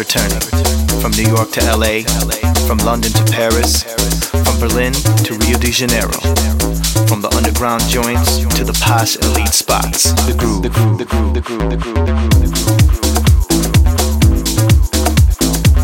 returning. From New York to LA, from London to Paris, from Berlin to Rio de Janeiro. From the underground joints to the posh elite spots. The groove, the groove, the groove, the groove, the groove, the groove, the groove.